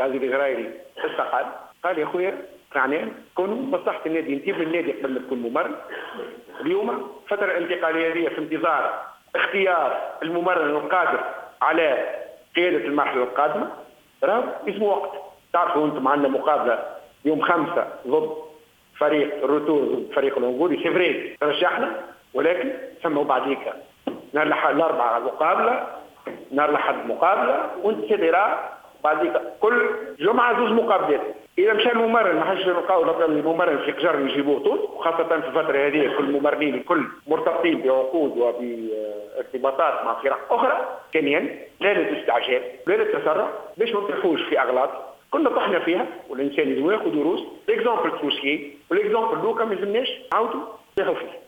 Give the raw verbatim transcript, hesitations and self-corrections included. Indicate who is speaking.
Speaker 1: قاضي الجرايري استقال، قال يا خويا اقنعناه كونوا مصلحه النادي، نجيب للنادي قبل ما تكون ممرن. اليوم فتره الانتقاليه هذه في انتظار اختيار الممرن القادر على قياده المرحله القادمه، راه اسمه وقت. تعرفوا انتم عندنا مقابله يوم خمسه ضد فريق الروتور ضد فريق العنقودي، سي فري رشحنا، ولكن سموا بعديك نهار الاربعاء مقابله، نهار الاحد مقابله، وانت سيدي بعديك كل جمعه زوج مقابلات. اذا مشى الممرن ما حاجش نلقاو الممرن في قجر نجيبوه طول، وخاصه في الفتره هذه كل الممرنين الكل مرتبطين بعقود وبارتباطات مع فرق اخرى. ثانيا لا للاستعجال لا للتسرع باش ما نطيحوش في اغلاط كنا طحنا فيها، والانسان لازم ياخذ دروس. ليكزومبل تروسيي والاكزومبل لوكا ما لازمناش نعاودوا نطيحوا فيه.